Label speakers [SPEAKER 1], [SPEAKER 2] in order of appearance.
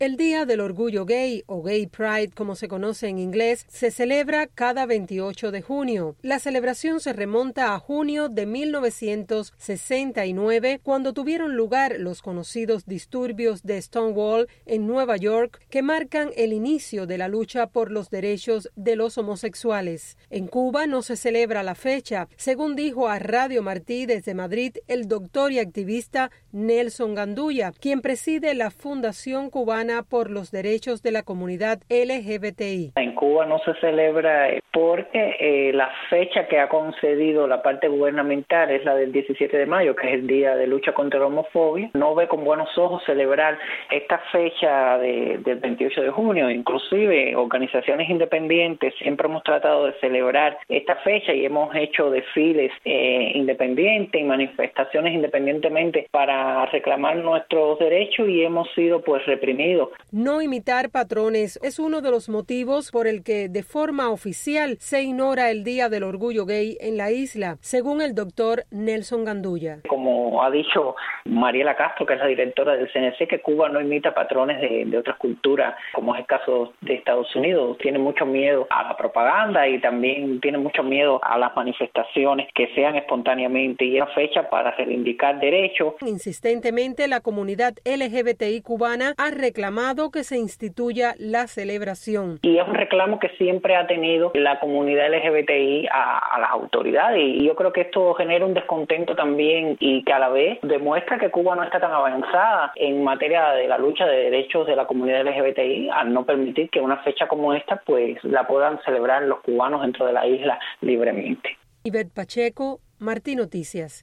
[SPEAKER 1] El Día del Orgullo Gay, o Gay Pride como se conoce en inglés, se celebra cada 28 de junio. La celebración se remonta a junio de 1969, cuando tuvieron lugar los conocidos disturbios de Stonewall en Nueva York, que marcan el inicio de la lucha por los derechos de los homosexuales. En Cuba no se celebra la fecha, según dijo a Radio Martí desde Madrid el doctor y activista Nelson Gandulla, quien preside la Fundación Cubana por los derechos de la comunidad LGBTI.
[SPEAKER 2] En Cuba no se celebra porque la fecha que ha concedido la parte gubernamental es la del 17 de mayo, que es el Día de Lucha contra la Homofobia. No ve con buenos ojos celebrar esta fecha del 28 de junio. Inclusive organizaciones independientes siempre hemos tratado de celebrar esta fecha y hemos hecho desfiles independientes y manifestaciones independientemente para reclamar nuestros derechos y hemos sido reprimidos.
[SPEAKER 1] No imitar patrones es uno de los motivos por el que de forma oficial se ignora el Día del Orgullo Gay en la isla, según el doctor Nelson Gandulla.
[SPEAKER 2] Como ha dicho Mariela Castro, que es la directora del CNC, que Cuba no imita patrones de otras culturas, como es el caso de Estados Unidos. Tiene mucho miedo a la propaganda y también tiene mucho miedo a las manifestaciones que sean espontáneamente y es una fecha para reivindicar derechos.
[SPEAKER 1] Insistentemente, la comunidad LGBTI cubana ha reclamado que se instituya la celebración.
[SPEAKER 2] Y es un reclamo que siempre ha tenido la comunidad LGBTI a las autoridades y yo creo que esto genera un descontento también y que a la vez demuestra que Cuba no está tan avanzada en materia de la lucha de derechos de la comunidad LGBTI al no permitir que una fecha como esta la puedan celebrar los cubanos dentro de la isla libremente.
[SPEAKER 1] Ivette Pacheco, Martí Noticias.